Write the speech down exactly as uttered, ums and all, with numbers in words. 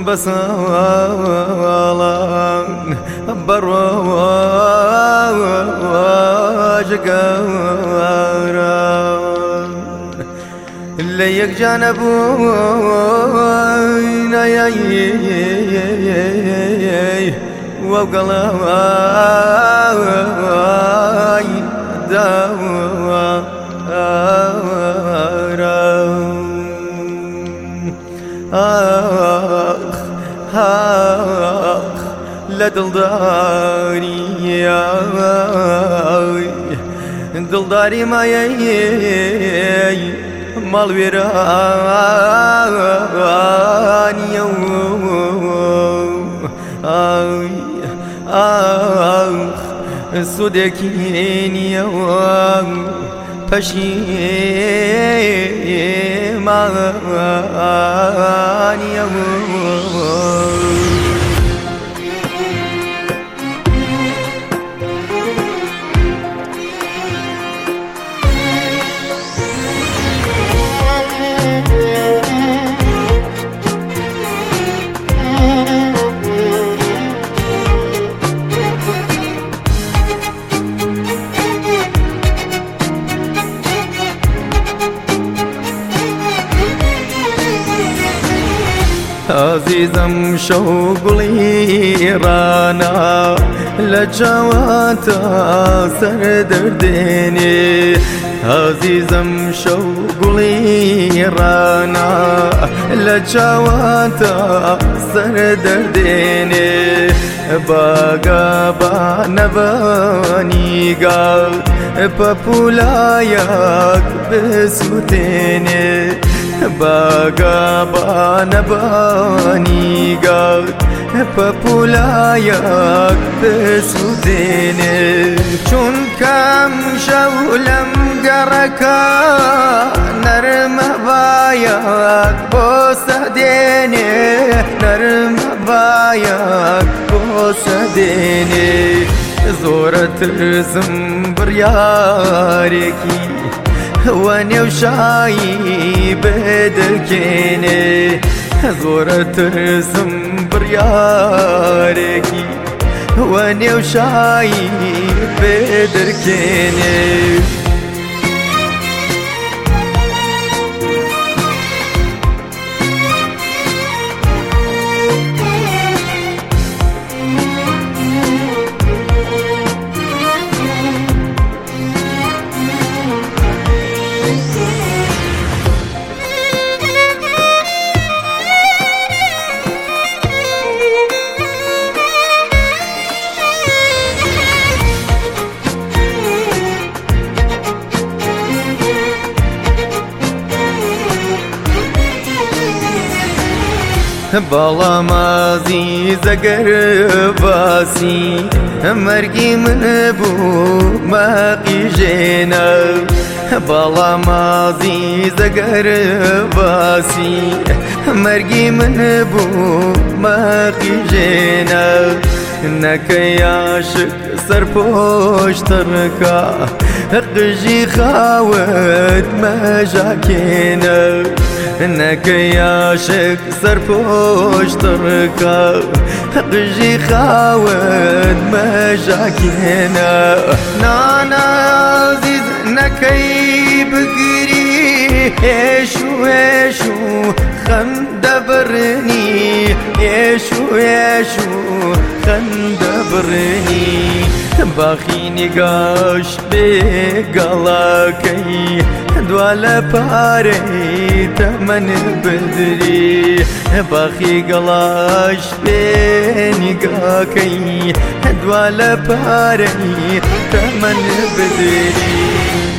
بصالان برواج قاران ليك جانبون يا وقلاي داوى آخ آخ لدلداري يا دلداري ما يي مال ويراني آخ آخ سودكيني يا پشیمانی عزيزم شوقلي رانا لجواتا سردرديني عزيزم شوقلي رانا لجواتا سردرديني باقا بانباني قال بابولاياك بسوتيني باقا بانباني قال بابولاياك بسوديني چون كم شولم قركا نرم باياك بوسديني نرم باياك بوسديني زورة رزم برياركي واني وشاي بدركيني زورة رسم برياركي واني وشاي بدركيني بالا مازی زگر باسی مرگی من بو ماقی جینا بالا مازی زگر باسی مرگی من بو ماقی جینا نکی عاشق سرپوش ترکا قجی خاوت مجاکینا نکی عاشق سرپوش ترکا قجی خاوت مجاکینا نانا عزیز نکی بگیری ایشو ایشو خند برنی ایشو ایشو خند برنی باخی نگاش بگلاکی دوال پاری تمن بدری باخی گلاش بنگاکی دوال پاری تمن بدری